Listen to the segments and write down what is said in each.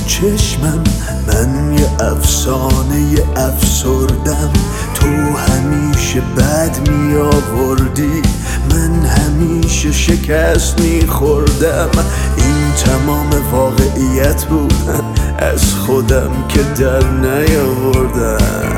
چشمم من یه افسانه افسردم. تو همیشه بد می آوردی، من همیشه شکست می خوردم. این تمام واقعیت بود، از خودم که در نیاوردم.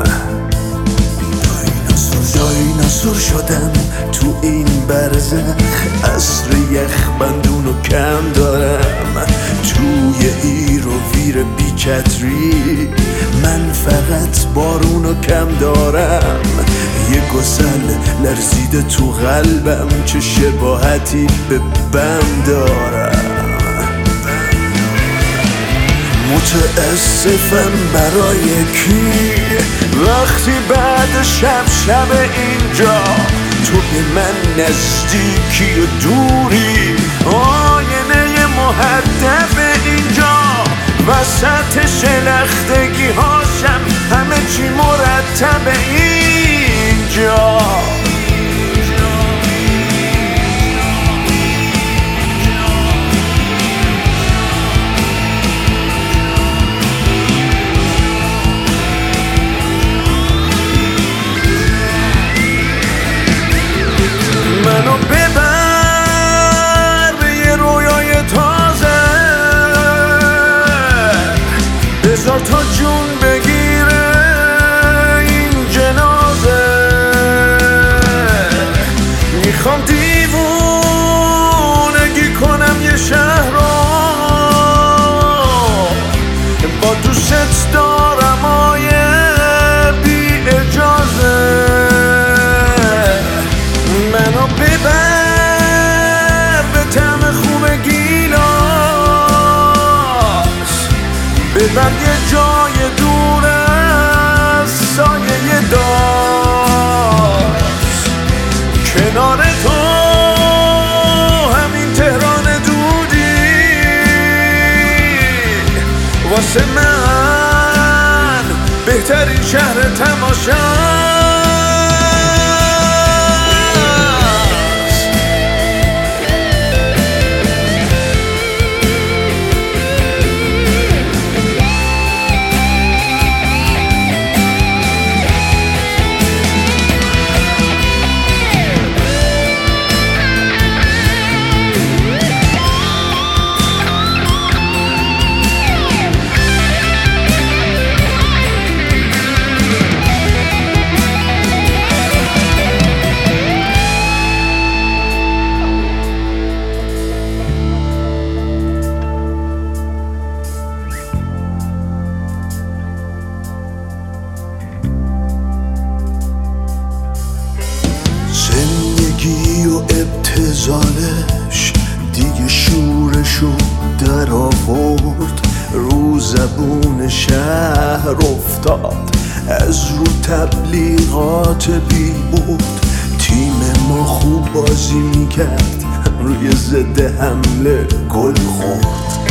دایناسور شدم تو این برزخ، عصر یخ بندونو کم دارم. توی هیر و ویر بیچتری من فقط بارونو کم دارم. یه گسل لرزیده تو قلبم، چه شباهتی به بم دارم. متاسفم برای کی وقتی بعد شب اینجا تو به من نزدیکی و دوری. آینه مهدف اینجا وسط شلختگی هاشم، همه چی مرتب اینجا. منو ببر به یه رویای تازه، بذار تا جون بگیره این جنازه. میخوام دیوونگی کنم یه شهر رو، با دوست دارم آیه بی اجازه. منو ببر به طعم خوب گیلاس، ببر یه جای دور از سایه داست. کنار تو همین تهران دودی واسه من بهترین شهر تماشا. زندگی و ابتذالش دیگه شورشو در آورد، رو زبون شهر افتاد، از رو تبلیغات بی بود. تیم ما خوب بازی میکرد، روی ضد حمله گل خورد.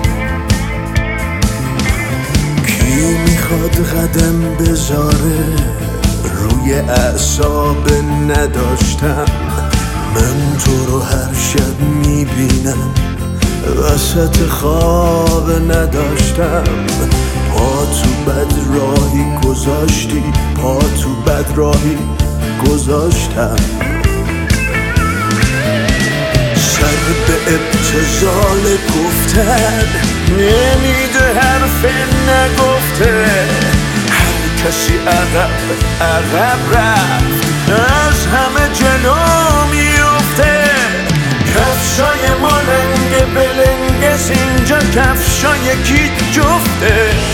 کی میخواد قدم بذاره روی اعصاب نداشتم. من تو رو هر شب میبینم، وسط خواب نداشتم. پا تو بد راهی گذاشتی، پا تو بد راهی گذاشتم. سر به ابتذال گفتن نمیده، حرف نگفته. کسی عقب رفت، از همه جلو میفته. کفشای ما لنگ بلنگس، اینجا کفشای کی جفته.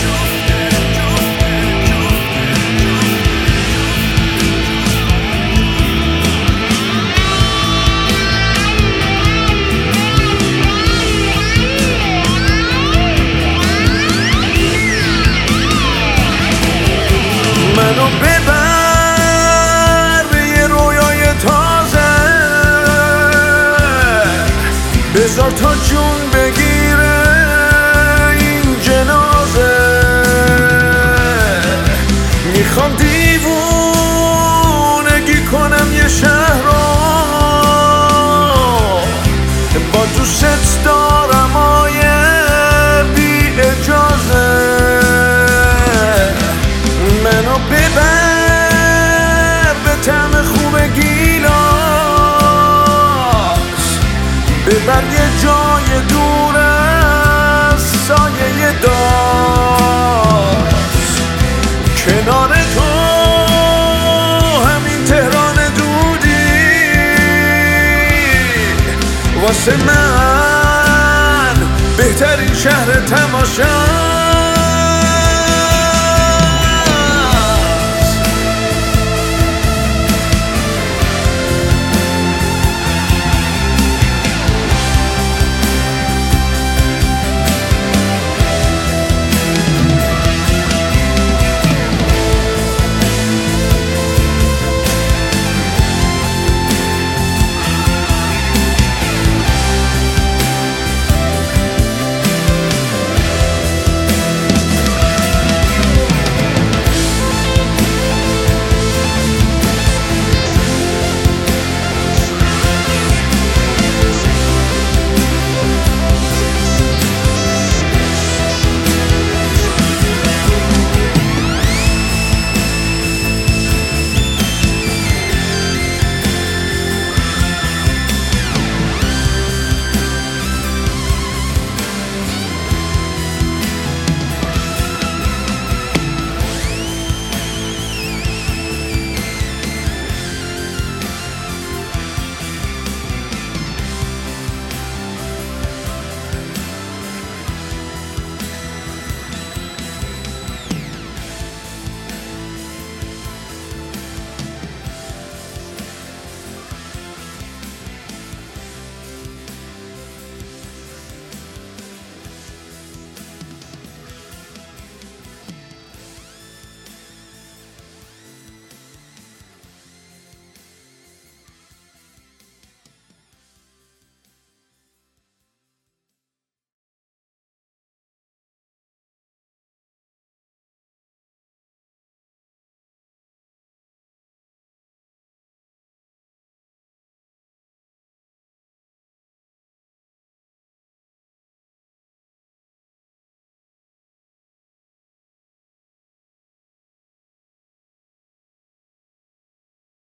منو ببر به یه رویای تازه، بذار تا جون بگیره این جنازه. میخوام دیوونگی کنم یه شهر رو، با دوست دارم آیه بی منو ببر به طعم خوب گیلاس، ببر یه جای دور از سایه داز. کنار تو همین تهران دودی واسه من بهترین شهر تماشا.